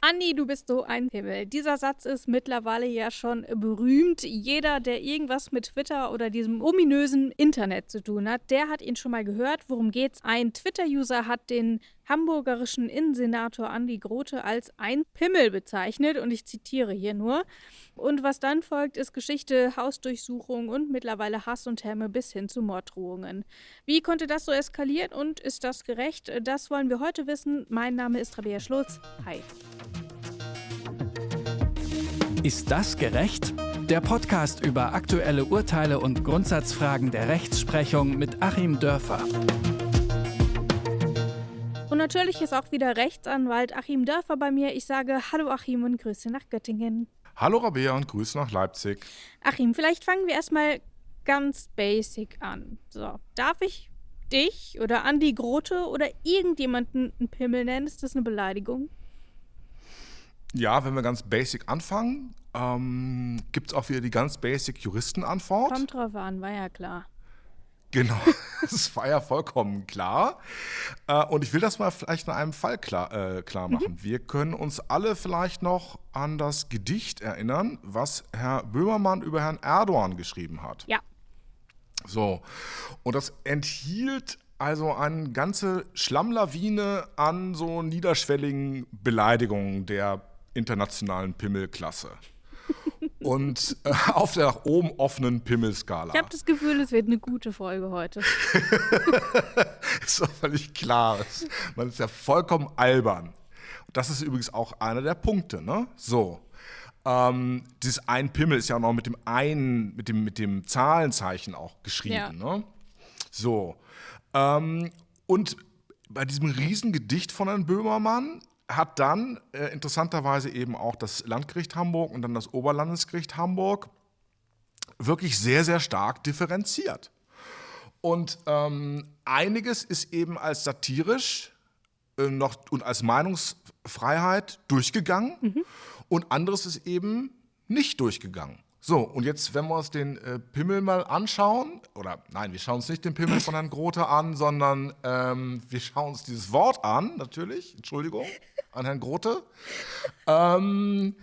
Andi, du bist so ein Himmel. Dieser Satz ist mittlerweile ja schon berühmt. Jeder, der irgendwas mit Twitter oder diesem ominösen Internet zu tun hat, der hat ihn schon mal gehört. Worum geht's? Ein Twitter-User hat den hamburgerischen Innensenator Andi Grote als ein Pimmel bezeichnet und ich zitiere hier nur. Und was dann folgt, ist Geschichte, Hausdurchsuchung und mittlerweile Hass und Häme bis hin zu Morddrohungen. Wie konnte das so eskalieren und ist das gerecht? Das wollen wir heute wissen. Mein Name ist Rabea Schlotz. Hi. Ist das gerecht? Der Podcast über aktuelle Urteile und Grundsatzfragen der Rechtsprechung mit Achim Dörfer. Und natürlich ist auch wieder Rechtsanwalt Achim Dörfer bei mir. Ich sage Hallo Achim und Grüße nach Göttingen. Hallo Rabea und Grüße nach Leipzig. Achim, vielleicht fangen wir erstmal ganz basic an. So, darf ich dich oder Andi Grote oder irgendjemanden einen Pimmel nennen? Ist das eine Beleidigung? Ja, wenn wir ganz basic anfangen, gibt es auch wieder die ganz basic Juristenantwort. Kommt drauf an, war ja klar. Genau, das war ja vollkommen klar. Und ich will das mal vielleicht in einem Fall klar machen. Wir können uns alle vielleicht noch an das Gedicht erinnern, was Herr Böhmermann über Herrn Erdogan geschrieben hat. Ja. So, und das enthielt also eine ganze Schlammlawine an so niederschwelligen Beleidigungen der internationalen Pimmelklasse. Und auf der nach oben offenen Pimmelskala. Ich habe das Gefühl, es wird eine gute Folge heute. Ist doch völlig klar. Man ist ja vollkommen albern. Das ist übrigens auch einer der Punkte, ne? So. Dieses ein Pimmel ist ja auch noch mit dem Zahlenzeichen auch geschrieben, Ja. Ne? So. Und bei diesem Riesengedicht von Herrn Böhmermann hat dann interessanterweise eben auch das Landgericht Hamburg und dann das Oberlandesgericht Hamburg wirklich sehr, sehr stark differenziert. Und einiges ist eben als satirisch noch und als Meinungsfreiheit durchgegangen und anderes ist eben nicht durchgegangen. So, und jetzt, wenn wir uns den Pimmel mal anschauen, oder nein, wir schauen uns nicht den Pimmel von Herrn Grote an, sondern wir schauen uns dieses Wort an, natürlich, Entschuldigung, an Herrn Grote, dann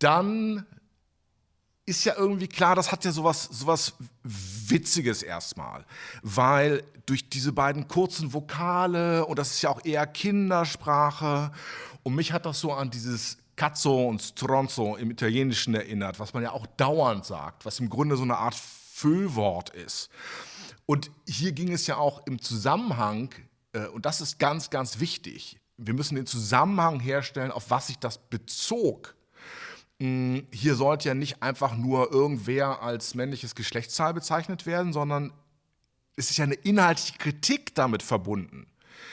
ist ja irgendwie klar, das hat ja sowas Witziges erstmal, weil durch diese beiden kurzen Vokale, und das ist ja auch eher Kindersprache, und mich hat das so an dieses Cazzo und Stronzo im Italienischen erinnert, was man ja auch dauernd sagt, was im Grunde so eine Art Füllwort ist. Und hier ging es ja auch im Zusammenhang, und das ist ganz, ganz wichtig, wir müssen den Zusammenhang herstellen, auf was sich das bezog. Hier sollte ja nicht einfach nur irgendwer als männliches Geschlechtsteil bezeichnet werden, sondern es ist ja eine inhaltliche Kritik damit verbunden.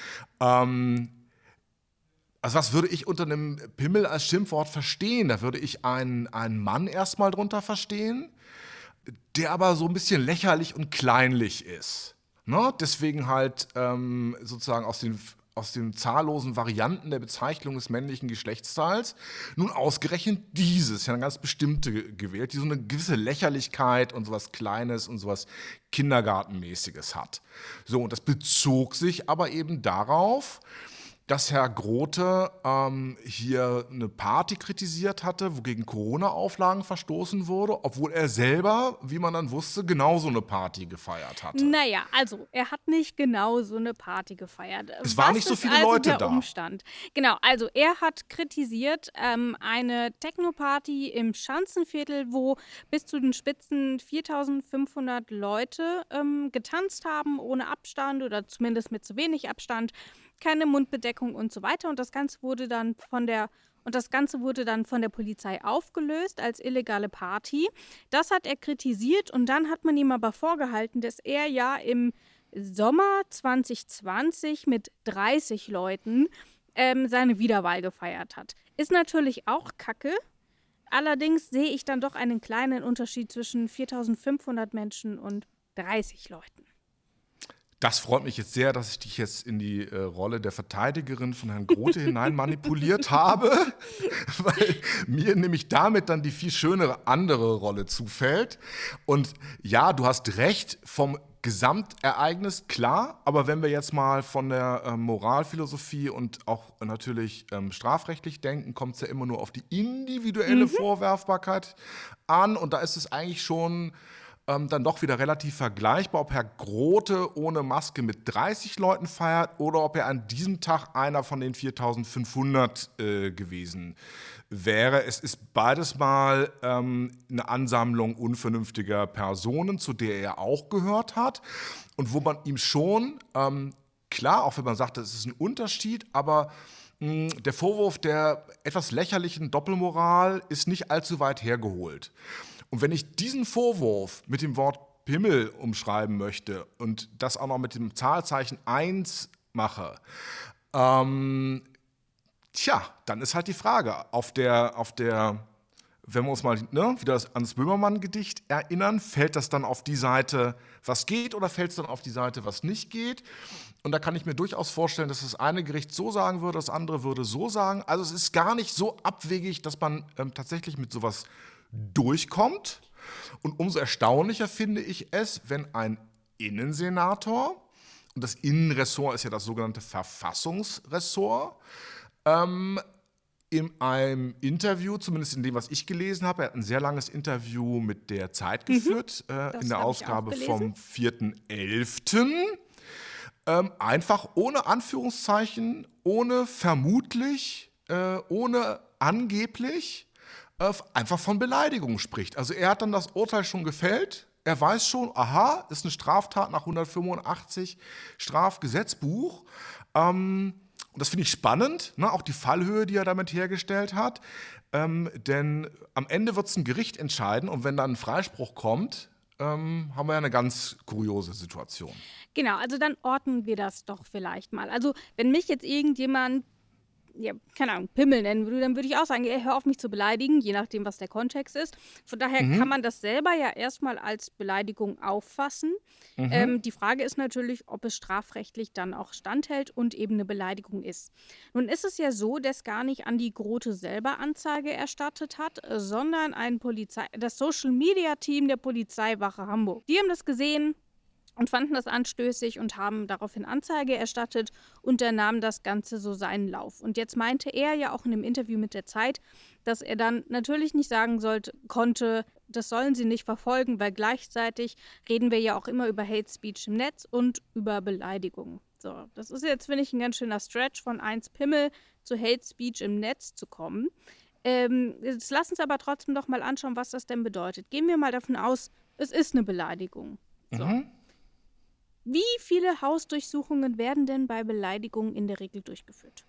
Also was würde ich unter einem Pimmel als Schimpfwort verstehen? Da würde ich einen Mann erstmal drunter verstehen, der aber so ein bisschen lächerlich und kleinlich ist. Ne? Deswegen halt sozusagen aus den zahllosen Varianten der Bezeichnung des männlichen Geschlechtsteils nun ausgerechnet dieses, ja eine ganz bestimmte gewählt, die so eine gewisse Lächerlichkeit und sowas Kleines und sowas Kindergartenmäßiges hat. So, und das bezog sich aber eben darauf, dass Herr Grote hier eine Party kritisiert hatte, wo gegen Corona-Auflagen verstoßen wurde, obwohl er selber, wie man dann wusste, genauso eine Party gefeiert hatte. Naja, also er hat nicht genau so eine Party gefeiert. Es waren nicht so viele Leute da. Umstand? Genau, also er hat kritisiert eine Techno-Party im Schanzenviertel, wo bis zu den Spitzen 4.500 Leute getanzt haben, ohne Abstand oder zumindest mit zu wenig Abstand. Keine Mundbedeckung und so weiter. Und das Ganze wurde dann von der Polizei aufgelöst als illegale Party. Das hat er kritisiert und dann hat man ihm aber vorgehalten, dass er ja im Sommer 2020 mit 30 Leuten seine Wiederwahl gefeiert hat. Ist natürlich auch Kacke. Allerdings sehe ich dann doch einen kleinen Unterschied zwischen 4.500 Menschen und 30 Leuten. Das freut mich jetzt sehr, dass ich dich jetzt in die Rolle der Verteidigerin von Herrn Grote hinein manipuliert habe, weil mir nämlich damit dann die viel schönere andere Rolle zufällt. Und ja, du hast recht, vom Gesamtereignis, klar, aber wenn wir jetzt mal von der Moralphilosophie und auch natürlich strafrechtlich denken, kommt es ja immer nur auf die individuelle Vorwerfbarkeit an und da ist es eigentlich schon dann doch wieder relativ vergleichbar, ob Herr Grote ohne Maske mit 30 Leuten feiert oder ob er an diesem Tag einer von den 4.500 gewesen wäre. Es ist beides mal eine Ansammlung unvernünftiger Personen, zu der er auch gehört hat und wo man ihm schon, klar, auch wenn man sagt, das ist ein Unterschied, aber der Vorwurf der etwas lächerlichen Doppelmoral ist nicht allzu weit hergeholt. Und wenn ich diesen Vorwurf mit dem Wort Pimmel umschreiben möchte und das auch noch mit dem Zahlzeichen 1 mache, dann ist halt die Frage, wenn wir uns mal wieder ans Böhmermann-Gedicht erinnern, fällt das dann auf die Seite, was geht, oder fällt es dann auf die Seite, was nicht geht? Und da kann ich mir durchaus vorstellen, dass das eine Gericht so sagen würde, das andere würde so sagen. Also es ist gar nicht so abwegig, dass man tatsächlich mit sowas durchkommt. Und umso erstaunlicher finde ich es, wenn ein Innensenator, und das Innenressort ist ja das sogenannte Verfassungsressort, in einem Interview, zumindest in dem, was ich gelesen habe, er hat ein sehr langes Interview mit der Zeit geführt, in der Ausgabe vom 4.11., einfach ohne Anführungszeichen, ohne vermutlich, ohne angeblich, einfach von Beleidigung spricht. Also er hat dann das Urteil schon gefällt. Er weiß schon, aha, ist eine Straftat nach 185 Strafgesetzbuch. Und das finde ich spannend, ne? Auch die Fallhöhe, die er damit hergestellt hat. Denn am Ende wird es ein Gericht entscheiden. Und wenn dann ein Freispruch kommt, haben wir ja eine ganz kuriose Situation. Genau, also dann ordnen wir das doch vielleicht mal. Also wenn mich jetzt irgendjemand, ja, keine Ahnung, Pimmel nennen würde, dann würde ich auch sagen, ey, hör auf mich zu beleidigen, je nachdem, was der Kontext ist. Von daher kann man das selber ja erstmal als Beleidigung auffassen. Die Frage ist natürlich, ob es strafrechtlich dann auch standhält und eben eine Beleidigung ist. Nun ist es ja so, dass gar nicht Andi Grote selber Anzeige erstattet hat, sondern das Social-Media-Team der Polizeiwache Hamburg. Die haben das gesehen und fanden das anstößig und haben daraufhin Anzeige erstattet und dann nahm das Ganze so seinen Lauf. Und jetzt meinte er ja auch in einem Interview mit der Zeit, dass er dann natürlich nicht sagen konnte, das sollen sie nicht verfolgen, weil gleichzeitig reden wir ja auch immer über Hate Speech im Netz und über Beleidigungen. So, das ist jetzt, finde ich, ein ganz schöner Stretch, von 1 Pimmel zu Hate Speech im Netz zu kommen. Jetzt lass uns aber trotzdem doch mal anschauen, was das denn bedeutet. Gehen wir mal davon aus, es ist eine Beleidigung. So. Wie viele Hausdurchsuchungen werden denn bei Beleidigungen in der Regel durchgeführt?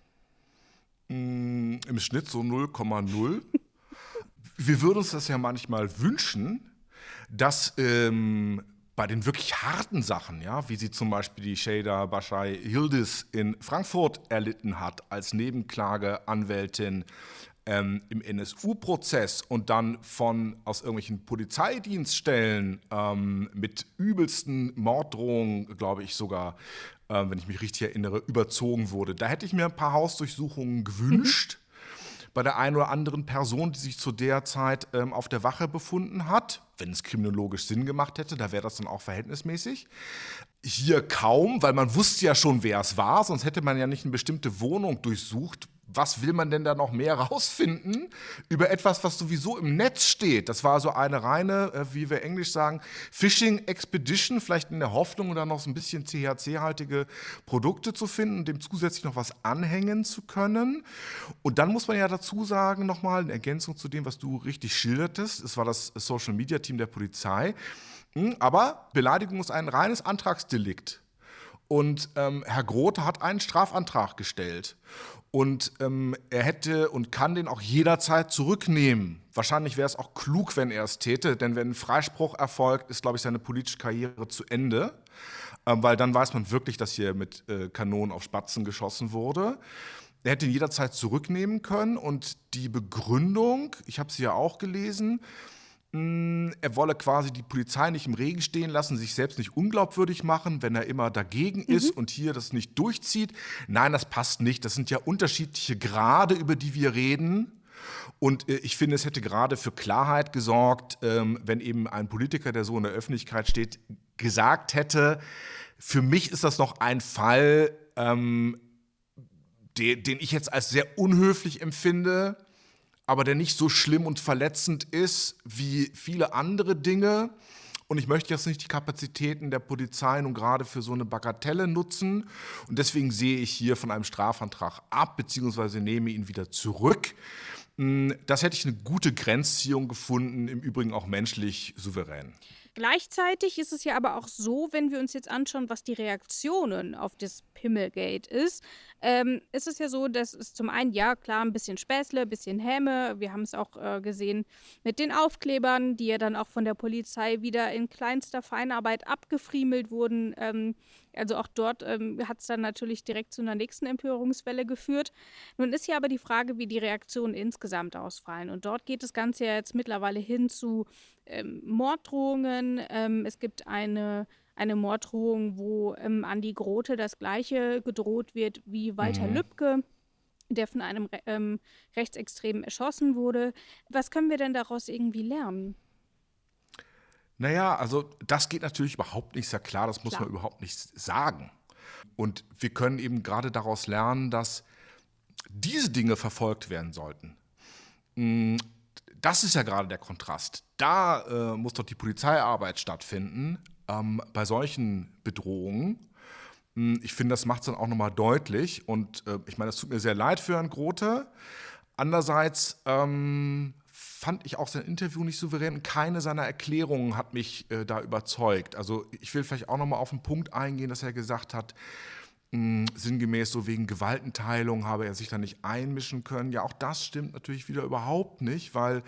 Im Schnitt so 0,0. Wir würden uns das ja manchmal wünschen, dass bei den wirklich harten Sachen, ja, wie sie zum Beispiel die Şeyda Başay Yıldız in Frankfurt erlitten hat als Nebenklageanwältin im NSU-Prozess und dann aus irgendwelchen Polizeidienststellen mit übelsten Morddrohungen, glaube ich sogar, wenn ich mich richtig erinnere, überzogen wurde. Da hätte ich mir ein paar Hausdurchsuchungen gewünscht. Bei der einen oder anderen Person, die sich zu der Zeit auf der Wache befunden hat, wenn es kriminologisch Sinn gemacht hätte, da wäre das dann auch verhältnismäßig. Hier kaum, weil man wusste ja schon, wer es war, sonst hätte man ja nicht eine bestimmte Wohnung durchsucht. Was will man denn da noch mehr rausfinden über etwas, was sowieso im Netz steht? Das war so eine reine, wie wir Englisch sagen, Phishing Expedition, vielleicht in der Hoffnung, da noch so ein bisschen THC-haltige Produkte zu finden, dem zusätzlich noch was anhängen zu können. Und dann muss man ja dazu sagen, nochmal in Ergänzung zu dem, was du richtig schildertest, es war das Social-Media-Team der Polizei, aber Beleidigung ist ein reines Antragsdelikt. Und Herr Grote hat einen Strafantrag gestellt. Und er hätte und kann den auch jederzeit zurücknehmen. Wahrscheinlich wäre es auch klug, wenn er es täte, denn wenn ein Freispruch erfolgt, ist, glaube ich, seine politische Karriere zu Ende. Weil dann weiß man wirklich, dass hier mit Kanonen auf Spatzen geschossen wurde. Er hätte ihn jederzeit zurücknehmen können und die Begründung, ich habe sie ja auch gelesen, er wolle quasi die Polizei nicht im Regen stehen lassen, sich selbst nicht unglaubwürdig machen, wenn er immer dagegen ist und hier das nicht durchzieht. Nein, das passt nicht. Das sind ja unterschiedliche Grade, über die wir reden. Und ich finde, es hätte gerade für Klarheit gesorgt, wenn eben ein Politiker, der so in der Öffentlichkeit steht, gesagt hätte, für mich ist das noch ein Fall, den ich jetzt als sehr unhöflich empfinde, aber der nicht so schlimm und verletzend ist wie viele andere Dinge. Und ich möchte jetzt nicht die Kapazitäten der Polizei nun gerade für so eine Bagatelle nutzen. Und deswegen sehe ich hier von einem Strafantrag ab, beziehungsweise nehme ihn wieder zurück. Das hätte ich eine gute Grenzziehung gefunden, im Übrigen auch menschlich souverän. Gleichzeitig ist es ja aber auch so, wenn wir uns jetzt anschauen, was die Reaktionen auf das Pimmelgate ist es ja so, dass es zum einen, ja klar, ein bisschen Späßle, ein bisschen Häme, wir haben es auch gesehen mit den Aufklebern, die ja dann auch von der Polizei wieder in kleinster Feinarbeit abgefriemelt wurden. Also auch dort hat es dann natürlich direkt zu einer nächsten Empörungswelle geführt. Nun ist ja aber die Frage, wie die Reaktionen insgesamt ausfallen. Und dort geht das Ganze ja jetzt mittlerweile hin zu Morddrohungen. Es gibt eine Morddrohung, wo Andi Grote das Gleiche gedroht wird wie Walter Lübcke, der von einem Rechtsextremen erschossen wurde. Was können wir denn daraus irgendwie lernen? Naja, also das geht natürlich überhaupt nicht, ist ja klar, das muss man überhaupt nicht sagen. Und wir können eben gerade daraus lernen, dass diese Dinge verfolgt werden sollten. Das ist ja gerade der Kontrast. Da muss doch die Polizeiarbeit stattfinden, bei solchen Bedrohungen. Ich finde, das macht es dann auch nochmal deutlich. Und ich meine, es tut mir sehr leid für Herrn Grote. Andererseits fand ich auch sein Interview nicht souverän. Keine seiner Erklärungen hat mich da überzeugt. Also ich will vielleicht auch nochmal auf den Punkt eingehen, dass er gesagt hat, sinngemäß so wegen Gewaltenteilung habe er sich da nicht einmischen können. Ja, auch das stimmt natürlich wieder überhaupt nicht, weil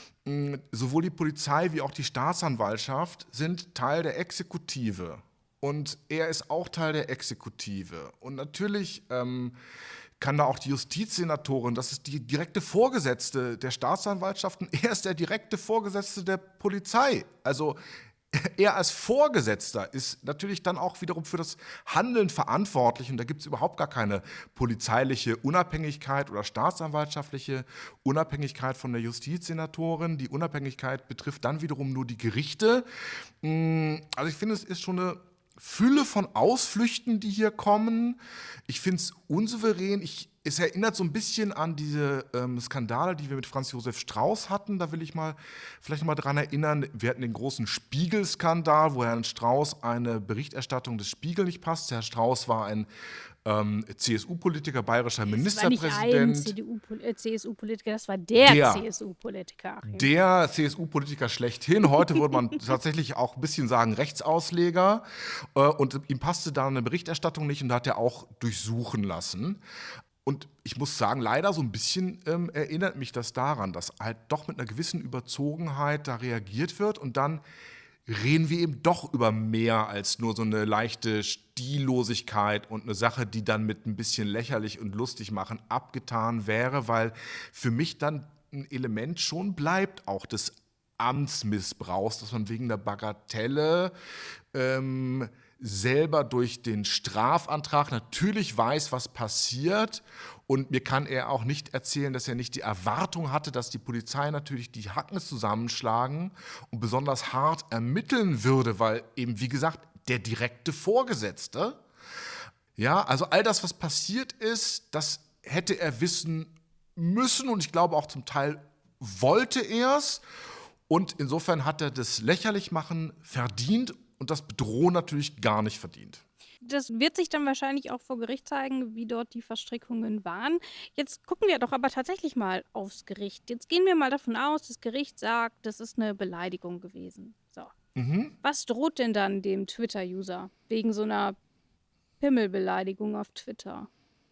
sowohl die Polizei wie auch die Staatsanwaltschaft sind Teil der Exekutive. Und er ist auch Teil der Exekutive. Und natürlich kann da auch die Justizsenatorin, das ist die direkte Vorgesetzte der Staatsanwaltschaft, und er ist der direkte Vorgesetzte der Polizei. Also er als Vorgesetzter ist natürlich dann auch wiederum für das Handeln verantwortlich. Und da gibt es überhaupt gar keine polizeiliche Unabhängigkeit oder staatsanwaltschaftliche Unabhängigkeit von der Justizsenatorin. Die Unabhängigkeit betrifft dann wiederum nur die Gerichte. Also ich finde, es ist schon eine Fülle von Ausflüchten, die hier kommen. Ich finde es unsouverän. Es erinnert so ein bisschen an diese Skandale, die wir mit Franz Josef Strauß hatten. Da will ich vielleicht mal dran erinnern. Wir hatten den großen Spiegel-Skandal, wo Herrn Strauß eine Berichterstattung des Spiegel nicht passt. Herr Strauß war ein CSU-Politiker, bayerischer Ministerpräsident. Das war nicht ein CSU-Politiker, das war der CSU-Politiker. Der CSU-Politiker schlechthin. Heute würde man tatsächlich auch ein bisschen sagen Rechtsausleger. Und ihm passte da eine Berichterstattung nicht und da hat er auch durchsuchen lassen. Und ich muss sagen, leider so ein bisschen erinnert mich das daran, dass halt doch mit einer gewissen Überzogenheit da reagiert wird und dann reden wir eben doch über mehr als nur so eine leichte Stillosigkeit und eine Sache, die dann mit ein bisschen lächerlich und lustig machen abgetan wäre, weil für mich dann ein Element schon bleibt, auch des Amtsmissbrauchs, dass man wegen der Bagatelle selber durch den Strafantrag natürlich weiß, was passiert. Und mir kann er auch nicht erzählen, dass er nicht die Erwartung hatte, dass die Polizei natürlich die Hacken zusammenschlagen und besonders hart ermitteln würde, weil eben, wie gesagt, der direkte Vorgesetzte, ja, also all das, was passiert ist, das hätte er wissen müssen und ich glaube auch zum Teil wollte er es. Und insofern hat er das Lächerlichmachen verdient und das Bedrohen natürlich gar nicht verdient. Das wird sich dann wahrscheinlich auch vor Gericht zeigen, wie dort die Verstrickungen waren. Jetzt gucken wir doch aber tatsächlich mal aufs Gericht. Jetzt gehen wir mal davon aus, das Gericht sagt, das ist eine Beleidigung gewesen. So. Was droht denn dann dem Twitter-User wegen so einer Pimmelbeleidigung auf Twitter?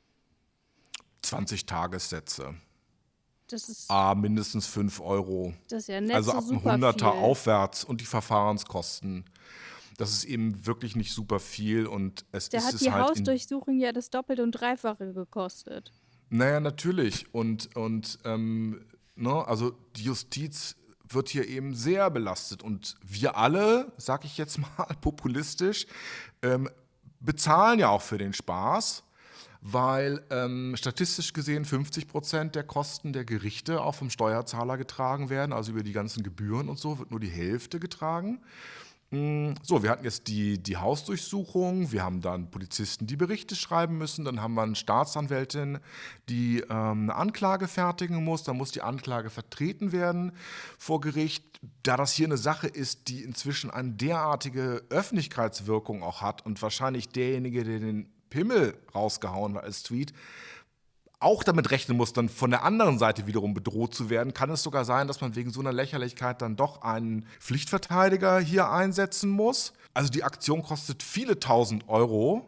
20 Tagessätze. Das ist Mindestens 5 Euro. Das ist ja nett, also so ab einem super 100er viel. Aufwärts und die Verfahrenskosten. Das ist eben wirklich nicht super viel und Der hat die Hausdurchsuchung ja das Doppelte und Dreifache gekostet. Naja, natürlich. Und also die Justiz wird hier eben sehr belastet. Und wir alle, sag ich jetzt mal populistisch, bezahlen ja auch für den Spaß. weil statistisch gesehen 50% der Kosten der Gerichte auch vom Steuerzahler getragen werden, also über die ganzen Gebühren und so wird nur die Hälfte getragen. So, wir hatten jetzt die Hausdurchsuchung, wir haben dann Polizisten, die Berichte schreiben müssen, dann haben wir eine Staatsanwältin, die eine Anklage fertigen muss, dann muss die Anklage vertreten werden vor Gericht. Da das hier eine Sache ist, die inzwischen eine derartige Öffentlichkeitswirkung auch hat und wahrscheinlich derjenige, der den Pimmel rausgehauen hat als Tweet, auch damit rechnen muss, dann von der anderen Seite wiederum bedroht zu werden, kann es sogar sein, dass man wegen so einer Lächerlichkeit dann doch einen Pflichtverteidiger hier einsetzen muss. Also die Aktion kostet viele tausend Euro.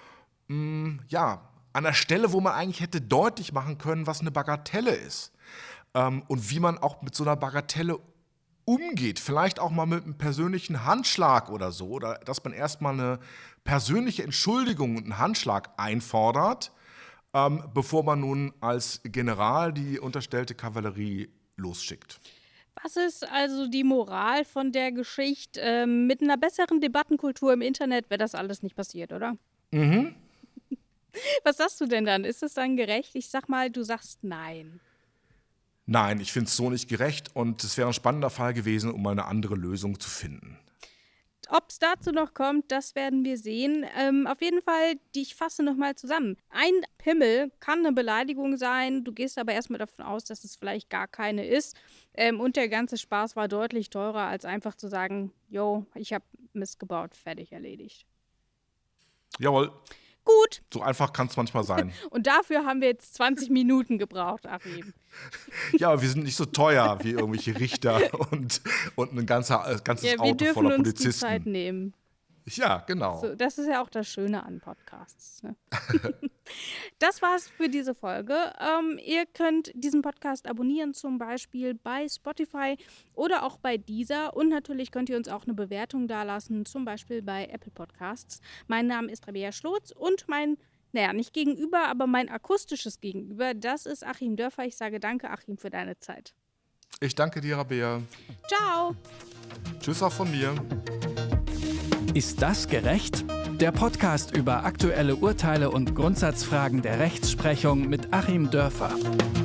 Ja, an der Stelle, wo man eigentlich hätte deutlich machen können, was eine Bagatelle ist. Und wie man auch mit so einer Bagatelle umgeht. Vielleicht auch mal mit einem persönlichen Handschlag oder so. Oder dass man erstmal eine persönliche Entschuldigung und einen Handschlag einfordert, bevor man nun als General die unterstellte Kavallerie losschickt. Was ist also die Moral von der Geschichte? Mit einer besseren Debattenkultur im Internet wäre das alles nicht passiert, oder? Mhm. Was sagst du denn dann? Ist es dann gerecht? Ich sag mal, du sagst nein. Nein, ich finde es so nicht gerecht und es wäre ein spannender Fall gewesen, um mal eine andere Lösung zu finden. Ob es dazu noch kommt, das werden wir sehen. Auf jeden Fall, ich fasse nochmal zusammen. Ein Pimmel kann eine Beleidigung sein, du gehst aber erstmal davon aus, dass es vielleicht gar keine ist. Und der ganze Spaß war deutlich teurer, als einfach zu sagen, yo, ich habe Mist gebaut, fertig, erledigt. Jawohl. Gut. So einfach kann es manchmal sein. Und dafür haben wir jetzt 20 Minuten gebraucht, Achim. Ja, aber wir sind nicht so teuer wie irgendwelche Richter und ein ganzes Auto voller Polizisten. Wir dürfen uns die Zeit nehmen. Ja, genau. So, das ist ja auch das Schöne an Podcasts. Ne? Das war's für diese Folge. Ihr könnt diesen Podcast abonnieren, zum Beispiel bei Spotify oder auch bei Deezer. Und natürlich könnt ihr uns auch eine Bewertung dalassen, zum Beispiel bei Apple Podcasts. Mein Name ist Rabea Schlotz und mein akustisches Gegenüber, das ist Achim Dörfer. Ich sage danke, Achim, für deine Zeit. Ich danke dir, Rabea. Ciao. Tschüss auch von mir. Ist das gerecht? Der Podcast über aktuelle Urteile und Grundsatzfragen der Rechtsprechung mit Achim Dörfer.